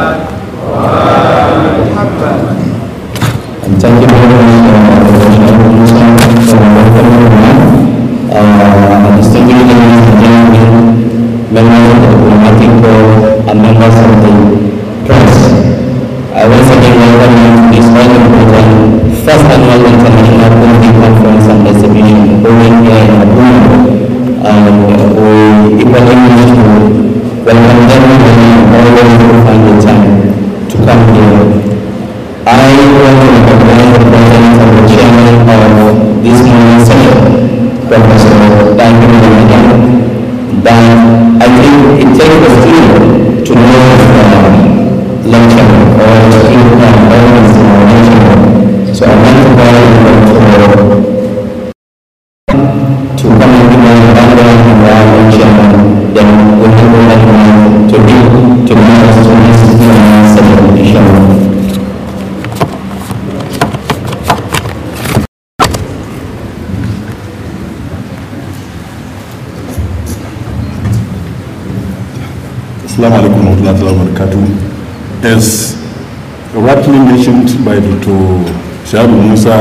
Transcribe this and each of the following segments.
And thank you very much, for welcoming me. Distinguished ladies and gentlemen, members of the diplomatic corps, and members of the press, I once again welcome you to this very important first annual International Community Conference and Exhibition holding here in Abuja. We equally wish to welcome everybody always who find the time to come here. I want to recognize the presence of the chairman of this morning's session, Professor Daniel Ramadan, that I think it takes a skill to know lecture or skill always lecture. So I want to call to come and give us a background of our chairman, then we will go ahead to make us to this session. Assalamu alaikum wa rahmatullahi wa barakatuh. As rightly mentioned by Dr. Shahabu Musa,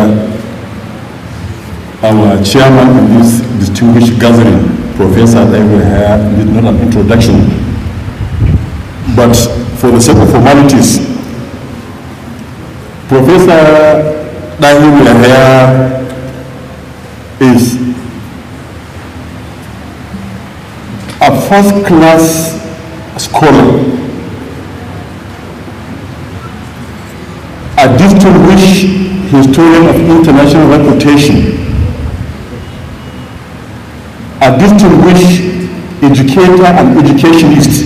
our chairman of this distinguished gathering, Professor Daiwaya, did not an introduction, but for the sake of formalities, Professor Daiwaya is a first-class scholar, a distinguished historian of international reputation, a distinguished educator and educationist,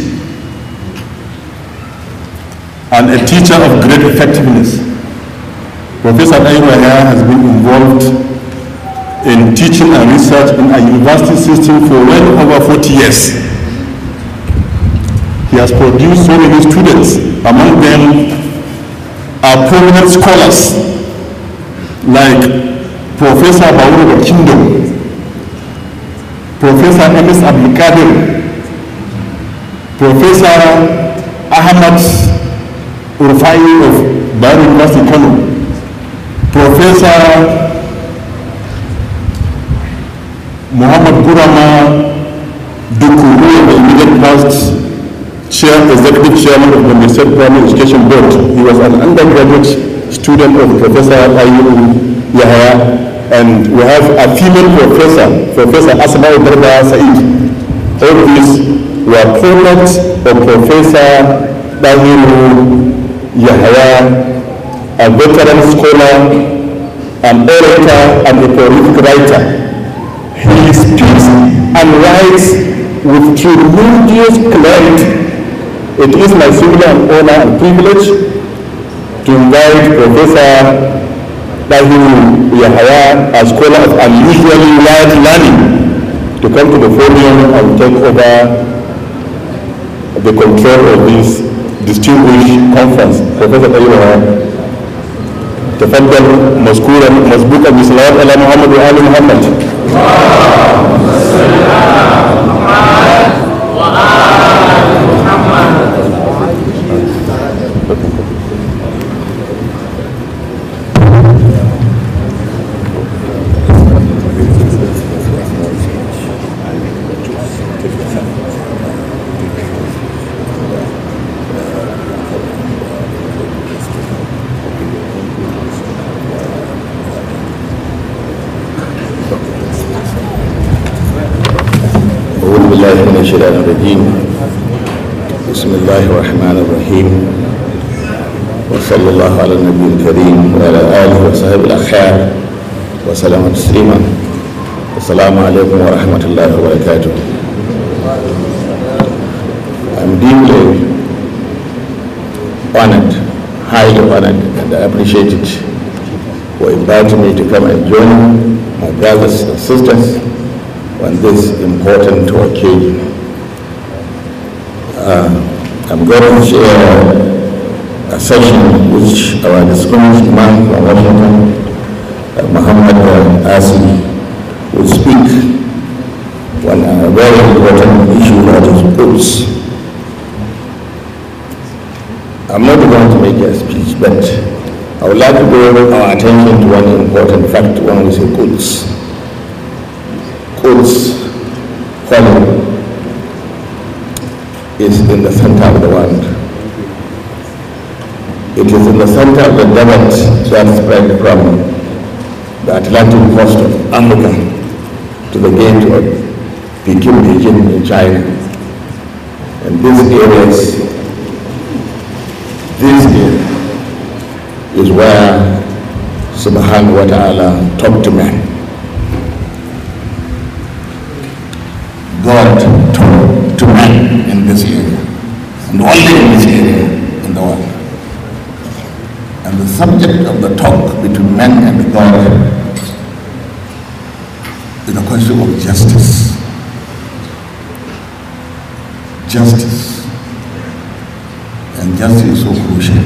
and a teacher of great effectiveness. Professor Daiwaya has been involved in teaching and research in a university system for well over 40 years. He has produced so many students. Among them are prominent scholars like Professor Bauru Kingdom, Professor M.S. Abdulkadir, Professor Ahmad Urfai of Bayero University, Kano, Professor Muhammad Gurama Dukuru, the immediate past executive chairman of the State Primary Education Board. He was an undergraduate student of Professor Ayu Yahya, and we have a female professor, Professor Asma Darda Said. All these were products of Professor Ayu Yahya, a veteran scholar, an orator, and a prolific writer. He speaks and writes with tremendous clarity. It is my singular honor and privilege to invite Professor Dahiru Yahya, a scholar of unusually wide learning, to come to the podium and take over the control of this distinguished conference. Professor Dahiru Yahya, تفضل مشكورا مسبوقا بصلوات على محمد وآل محمد. من الشيطان الرجيم. بسم الله الرحمن الرحيم، وصلى الله على النبي الكريم وعلى آله وصحبه الأخيار وسلم تسليما. السلام عليكم ورحمة الله وبركاته. I'm deeply honored, highly honored, and I appreciate it for inviting me to come and join my brothers and sisters on this important occasion. I'm going to share a session which our distinguished man from Washington, Muhammad Asi, will speak on a very important issue that is books. I'm not going to make a speech, but I would like to draw our attention to one important fact when we say Quds. Quds, holy, is in the center of the world. It is in the center of the desert that spread from the Atlantic coast of Africa to the gate of Beijing in China. And these areas, this is where Subhanahu wa Ta'ala talked to man. God talked to man in this area, and only in this area in the world. And the subject of the talk between man and God is the question of justice. Justice. And justice is so crucial.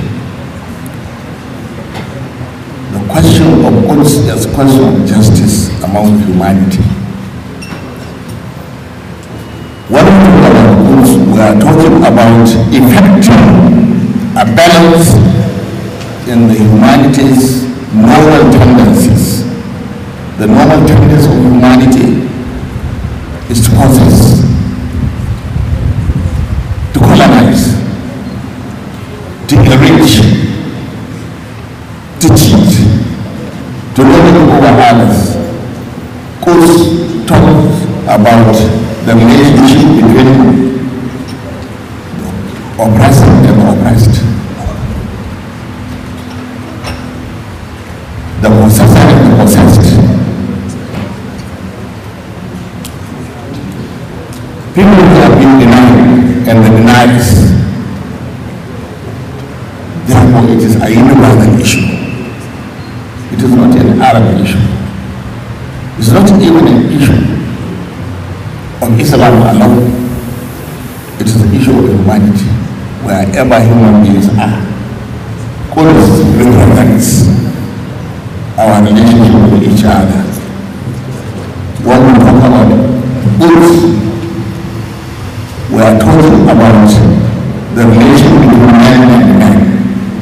The question of Quds is a question of justice among humanity. When we talk about Quds, we are talking about effecting a balance in the humanity's normal tendencies. The normal tendency of humanity is to possess, to colonize, to enrich, to cheat, to lord over others. Quds talks about the relationship between the oppressor and the oppressed, the possessor and the possessed. People who have been denied and the deniers, therefore it is a universal issue. It is not an Arab issue. It's not even an issue of Islam alone. It is an issue of humanity, wherever human beings are. Quds represents our relationship with each other. When we talk about Quds, we are talking about the relation between man and man.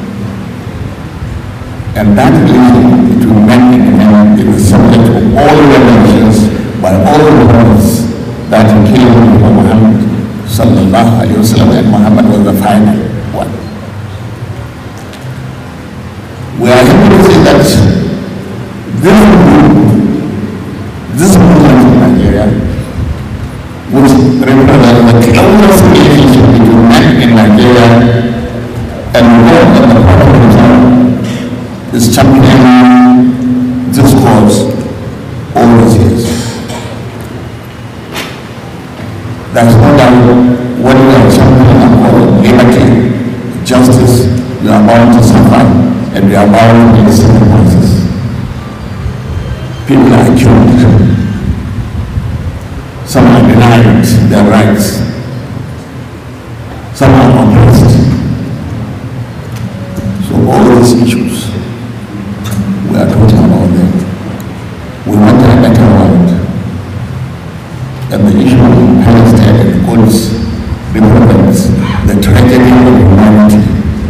And that relation between man and man is the subject of all revelations by all the prophets that came before Muhammad sallallahu alayhi wa sallam, and Muhammad was the final one. We are able to say that this movement in Nigeria, which represents the closest relationship between man in Nigeria and God and the Prophet himself, is championing this cause all these years. There is no doubt when we are championing a cause of liberty, justice, we are bound to suffer and we are bound to be sacrifices. People are killed. Some are denied their rights. Some are oppressed. So all these issues, we are talking about them. We want a better world. And the issue of Palestine and Quds represents the tragedy of humanity.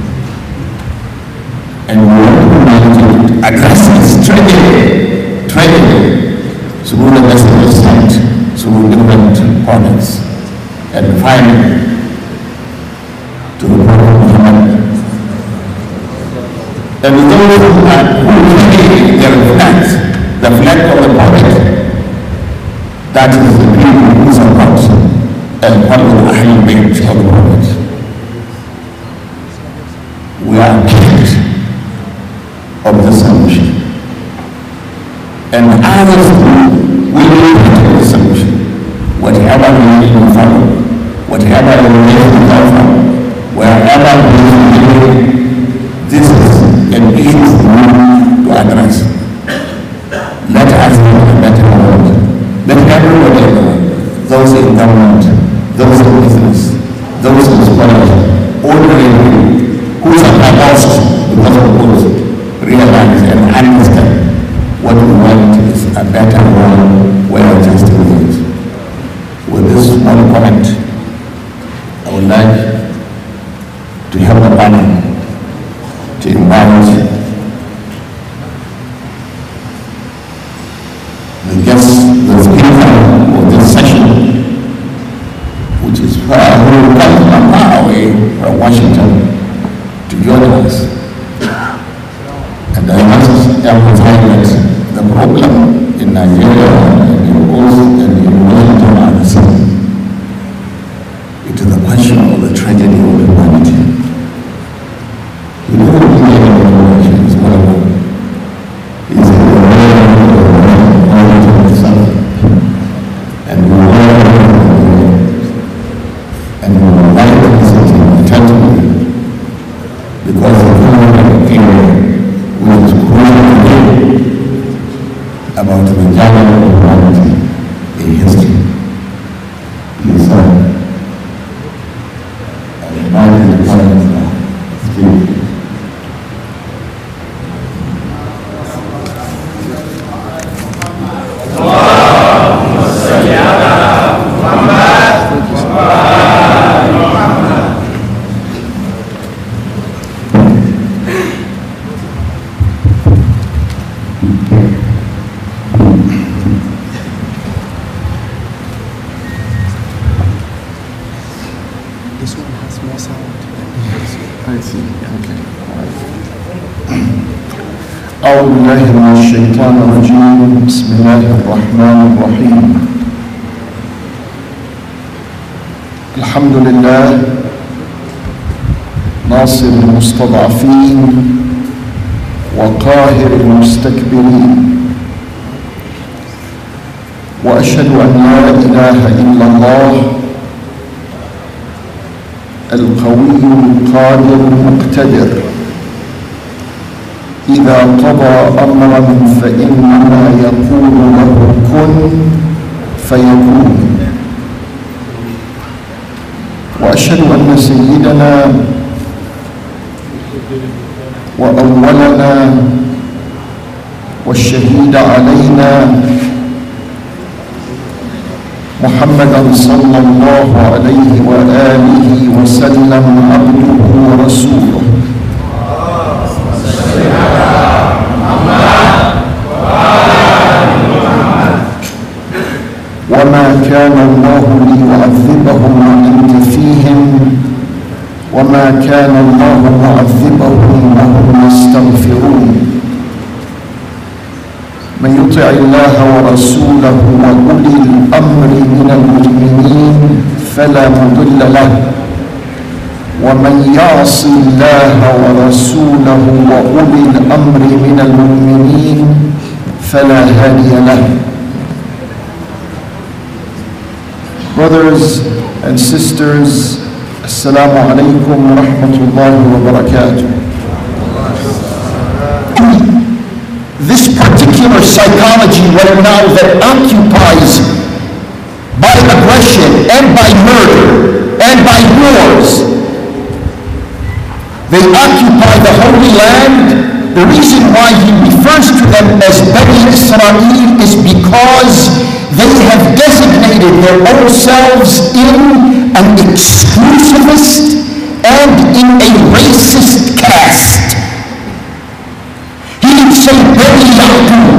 And we want humanity to address this tragedy through the message of sight, through different components, and finally to the Prophet Muhammad. And those who carry their flags, the flag of the Prophet, that is the people who support and follow the Ahlul Bayt of the Prophet. We are part of the solution. And others will be part of the solution. Whatever we need to follow, whatever we need to offer, wherever we need, this is an issue to address. Let us have a better world. Let everybody in the world, those in government, those in business, those in scholars, ordinary people who are lost because of Quds, realize and understand what we want is a better world to invite the speaker of this session, which is who comes from far away from Washington to join us. And I must emphasize that the problem in Nigeria and in Coast and in Washington are the same. It is the question of the tragedy of humanity. We never really have any information. It's one of them. It's a and we will like to listen attentively because the human area which is crucial about the journey of humanity in history. Please, sir. I remind the parents now. Speak. أعوذ بالله من الشيطان الرجيم بسم الله الرحمن الرحيم الحمد لله ناصر المستضعفين وقاهر المستكبرين وأشهد أن لا إله إلا الله القوي القادر المقتدر إذا قضى أمرا فإنما يقول له كن فيكون وأشهد أن سيدنا وأولنا والشهيد علينا محمدا صلى الله عليه وآله وسلم عبده ورسوله وما كان الله ليعذبهم وأنت فيهم وما كان الله معذبهم وهم يستغفرون من يطع الله ورسوله وأولي الأمر من المؤمنين فلا مضل له ومن يعص الله ورسوله وأولي الأمر من المؤمنين فلا هادي له. Brothers and sisters, Assalamu alaikum wa rahmatullahi wa barakatuh. This particular psychology right now that occupies by aggression and by murder and by wars, they occupy the Holy Land. The reason why he refers to them as Bani Israel is because they have designated their own selves in an exclusivist and in a racist caste. He didn't say Bani Yaqub.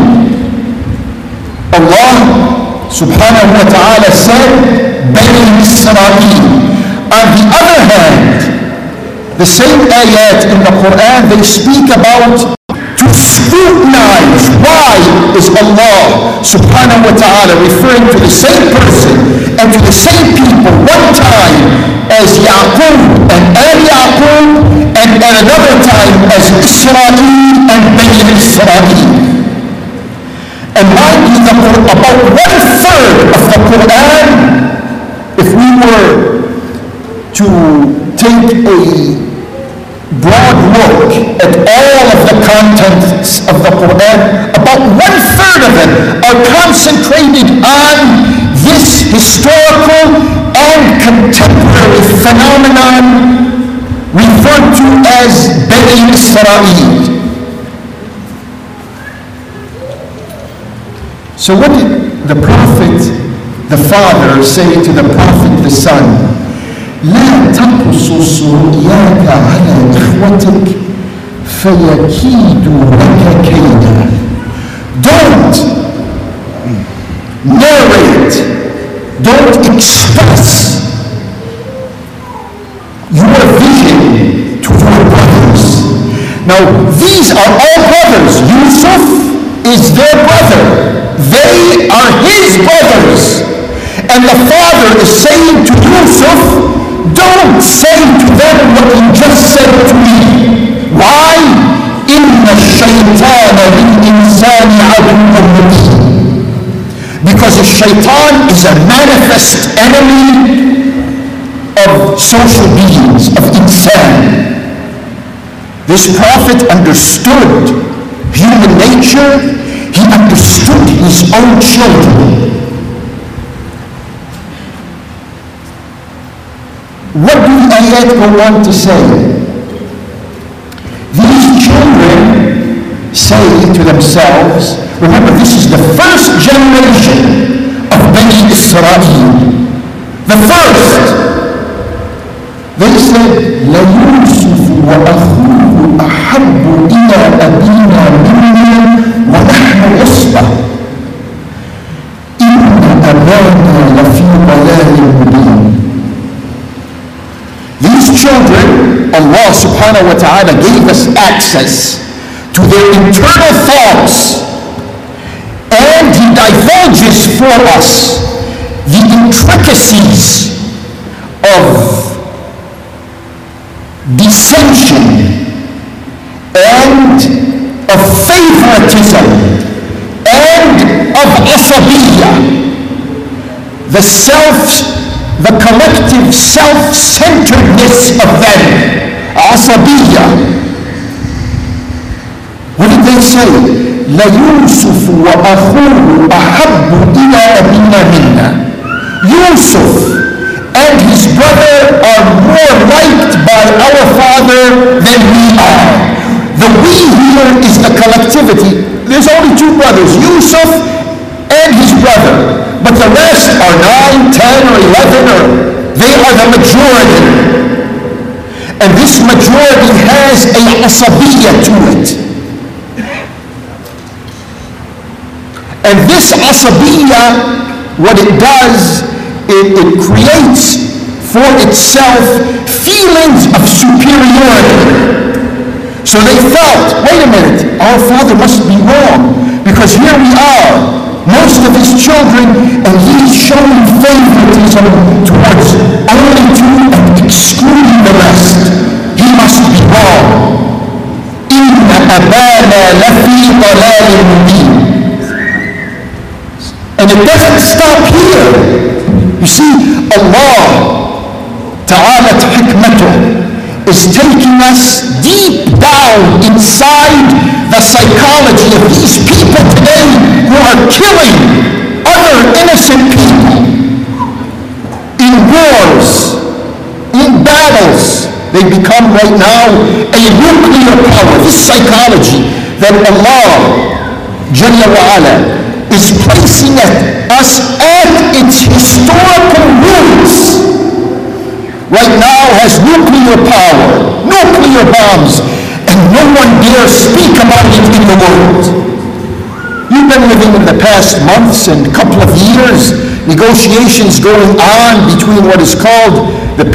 Allah subhanahu wa ta'ala said Bani Israel. On the other hand, the same ayat in the Quran, they speak about to scrutinize. Why is Allah subhanahu wa ta'ala referring to the same person and to the same people one time as Yaqub and Al-Yaqub and at another time as Israel and Bani Israel? And mind you, about 1/3 of the Quran, if we were to take a broad look at all of the contents of the Quran, about 1/3 of it are concentrated on this historical and contemporary phenomenon referred to as Bani Israel. So what did the Prophet, the father, say to the Prophet, the son? لا تقصص رؤياك على إخوتك فَيَكِيدُ لَكَ كَيْدًا. Don't narrate, don't express your vision to your brothers. Now, these are all brothers. Yusuf is their brother. They are his brothers. And the father is saying to Yusuf, don't say to them what you just said to me. Why? إِنَّ الشَّيْطَانَ لِلْإِنسَانِ عَدُوٌّ مُبِينٌ. Because the shaitan is a manifest enemy of social beings, of insan. This prophet understood human nature. He understood his own children. What do the ayat go on to say? These children say to themselves, remember, this is the first generation of Bani Israel. The first. They said, لَيُوسُفُ وَأَخُوهُ أَحَبُّ إِلَىٰ أَبِينَا مِنَّا وَنَحْنُ عُصْبَةٌ إِنَّ أَبَانَا لَفِي ضَلَالٍ مُبِينٍ. These children, Allah subhanahu wa ta'ala gave us access to their internal thoughts, and He divulges for us the intricacies of dissension and of favoritism and of asabiyya, the collective self-centeredness of them. Asabiyya. What did they say? لَيُوسُفُ وَأَخُوهُ أَحَبُّ إِلَىٰ أَبِينَا مِنَّا. Yusuf and his brother are more liked by our father than we are. The we here is the collectivity. There's only two brothers, Yusuf and his brother. But the rest are 9, 10, or 11, or they are the majority. And this majority has a asabiyya to it. And this asabiyya, what it does, it creates for itself feelings of superiority. So they felt, wait a minute, our father must be wrong, because here we are, most of his children, and he's showing favoritism towards only two and excluding the rest. He must be wrong. إِنَّ أَبَانَا لَفِي ضَلَالٍ مُبِينٍ. And it doesn't stop here. You see, Allah Ta'ala hikmatuh is taking us deep down inside the psychology of these people today who are killing other innocent people in wars, in battles. They become right now a nuclear power. This psychology that Allah Jalla wa Ala is placing us at its historical roots, right now has nuclear power, nuclear bombs, and no one dares speak about it in the world. You've been living in the past months and couple of years, negotiations going on between what is called the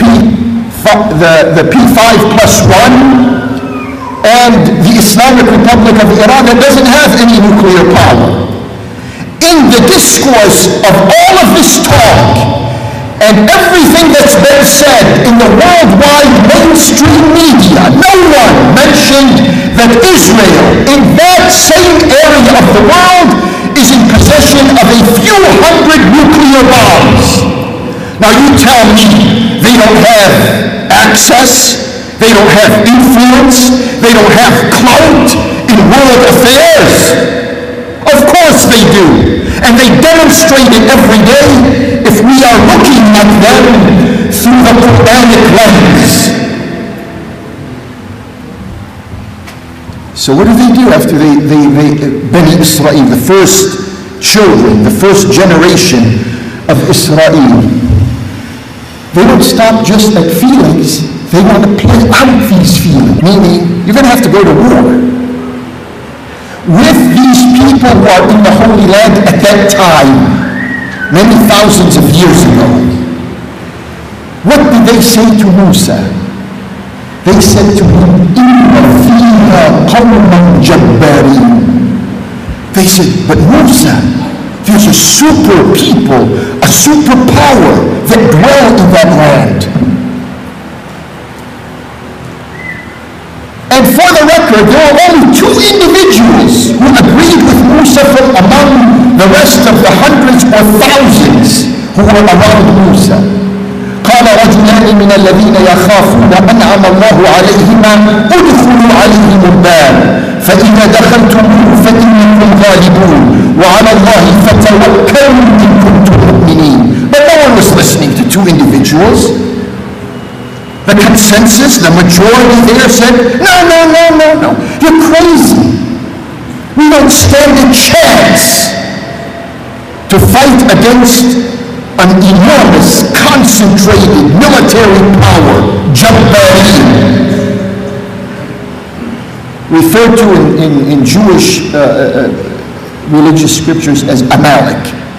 P5+1 and the Islamic Republic of Iran that doesn't have any nuclear power. In the discourse of all of this talk and everything that's been said in the worldwide mainstream media, no one mentioned that Israel, in that same area of the world, is in possession of a few hundred nuclear bombs. Now you tell me they don't have access, they don't have influence, they don't have clout in world affairs. Of course they do. And they demonstrate it every day if we are looking at them through the Quranic lens. So what do after Bani Israel, the first children, the first generation of Israel? They don't stop just at feelings. They want to play out these feelings, meaning you're going to have to go to war with these people who are in the Holy Land at that time, many thousands of years ago. What did they say to Musa? They said to him, "Inna fiha qawman jabbarin." They said, "But Musa, there's a super people, a superpower that dwell in that land." And for the record, there were only 2 individuals who agreed with Musa from among the rest of the hundreds or thousands who were around Musa. قال رجلان من الذين يخافون أنعم الله عليهما ادخلوا عليهم الباب فإذا دخلتموه فإنكم غالبون وعلى الله فتوكلوا إن كنتم مؤمنين. But no one was listening to 2 individuals. The consensus, the majority there said, no, you're crazy. We don't stand a chance to fight against an enormous, concentrated military power, Jabbarin, referred to in Jewish religious scriptures as Amalek.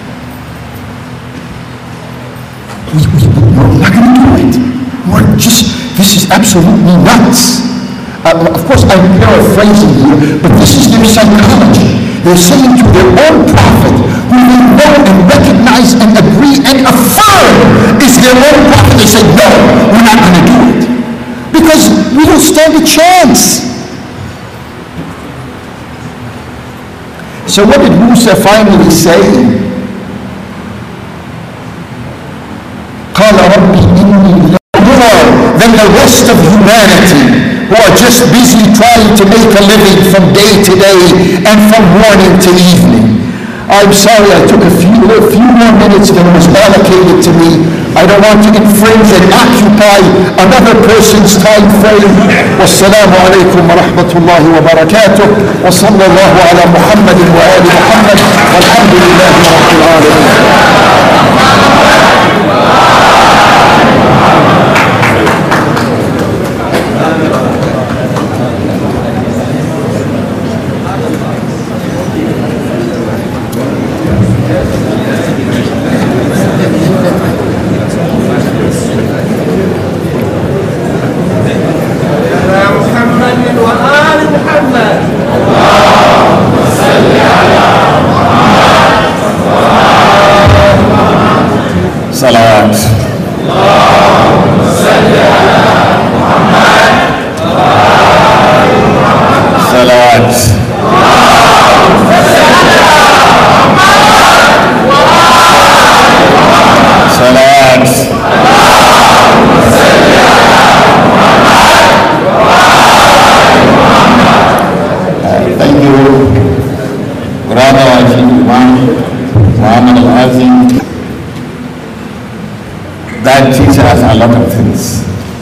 We're not going to do it. This is absolutely nuts. Of course, I'm paraphrasing here, but this is their psychology. They're saying to their own prophet, who they know and recognize and agree and affirm is their own prophet, they say, no, we're not going to do it. Because we don't stand a chance. So what did Musa finally say? قال ربي إني more than the rest of humanity who are just busy trying to make a living from day to day and from morning to evening. I'm sorry I took a few more minutes than was allocated to me. I don't want to infringe and occupy another person's time frame. Wassalamu alaikum wa rahmatullahi wa barakatuh. Wa sallallahu ala Muhammadin wa ali Muhammad. Walhamdulillahi rabbil alamin. Salawat. Allahumma salli ala Muhammad. Salawat. Allahumma salli ala Muhammad. Salawat. Allahumma salli ala Muhammad. Thank you, Brother Imam Muhammad Al-Azim. That teaches us a lot of things.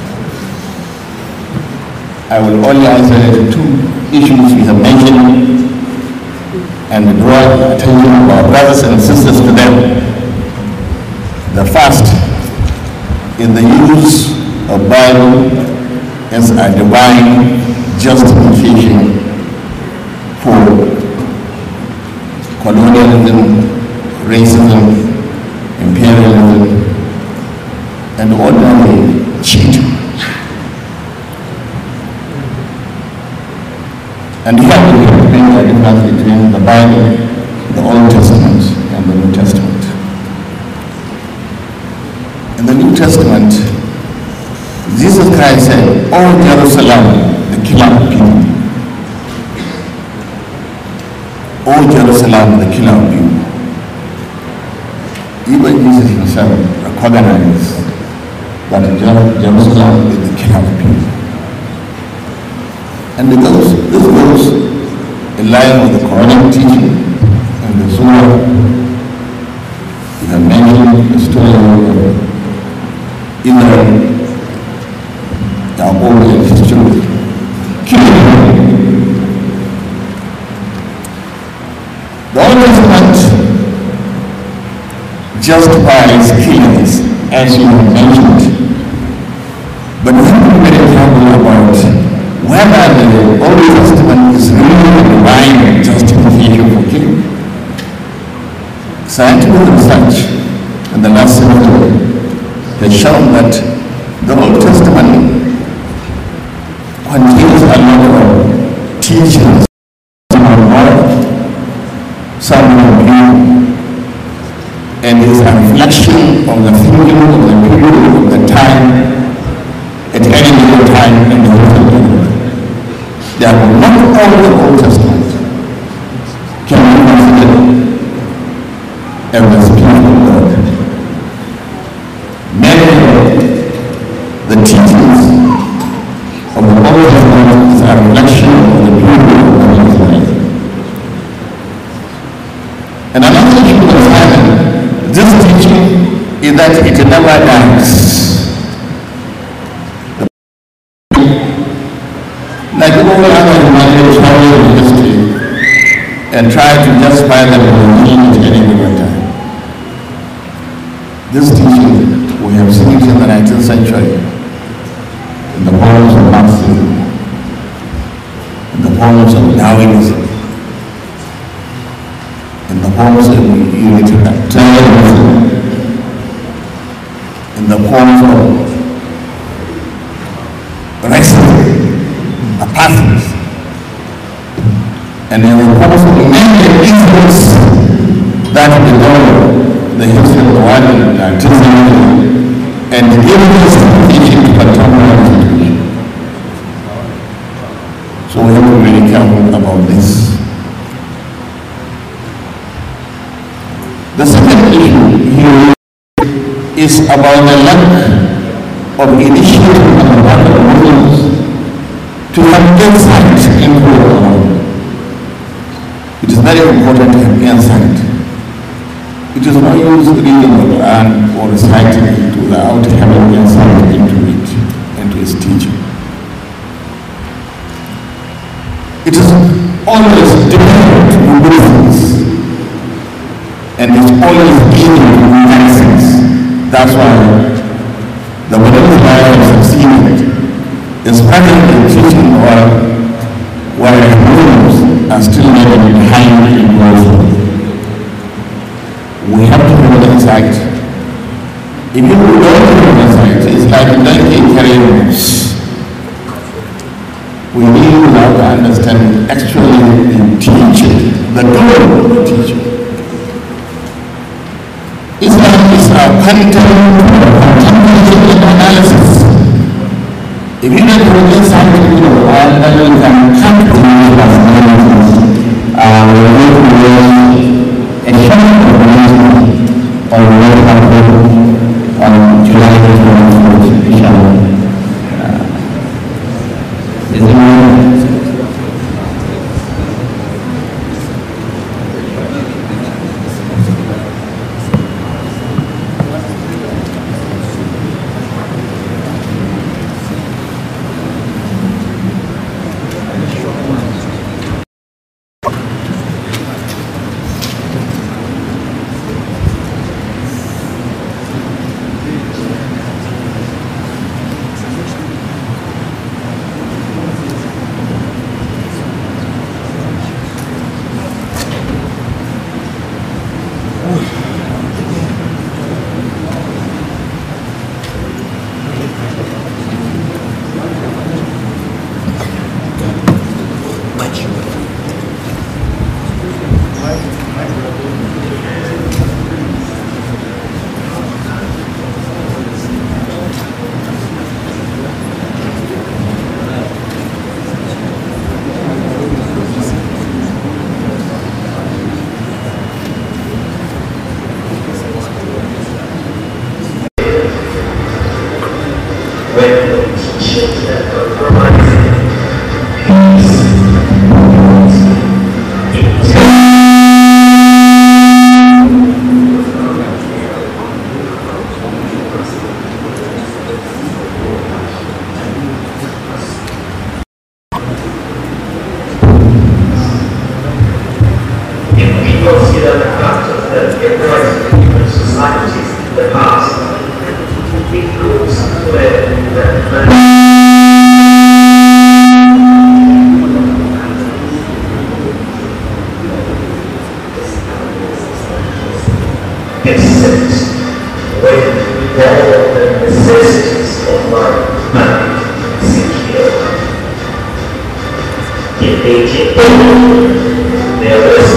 I will only answer 2 issues we have mentioned and draw attention of our brothers and sisters to them. The first is the use of Bible as a divine justification for colonialism, racism, imperialism, and ordinary cheating. And here we have made a difference between the Bible, the Old Testament, and the New Testament. In the New Testament, Jesus Christ said, "O Jerusalem, the killer of people. O Jerusalem, the killer of people." Even Jesus himself recognized that Jerusalem is the killer of people. And this goes in line with the Quranic teaching and the Surah. We have mentioned the story of Israel, Yaqub and his children killing him. The Old Testament justifies killings, as you have mentioned. But we have to be very careful about whether the Old Testament is really a divine justification for killing. Scientific research in the last century has shown that the Old Testament contains a lot of teachings on God, some of you, and is a reflection of the thinking of the people of the time at any given time in the history of the world. Therefore, not all the Old Testament can be considered as the Spirit of God. Many of the teachings of the Old Testament is a reflection of the people of God's life. And another thing to understand, this teaching is that it never dies. Like all other humanity travel in history and try to justify them at any given time. This teaching we have seen it in the 19th century in the forms of Marxism, in the forms of Darwinism, in the forms of utilitarianism, in the forms of racism, apathics, and in the forms of many isms that developed the history of the world in the 19th century and giving us teaching to contemporary situation. So we have to be very careful about this. The second issue here is about the lack of initiative on the part of Muslims to have insight into the Quran. It is very important to have insight. It is no use reading the Quran or reciting it without having insight into it, into its teaching. It is always difficult to do things, and it's always easy to do things. That's why the Muslim life has succeeded in spreading the teaching where Muslims are still living behind in growth. We have to have insight. If you don't have insight, it's like a donkey carrying moose. We need now to understand actually the teaching, the goal of the teaching. Islam is a contemplative analysis. If you don't have insight into the world, then you can come to the personalities. We need to learn a short on July 24th, inshallah. Societies in the past, it caused There was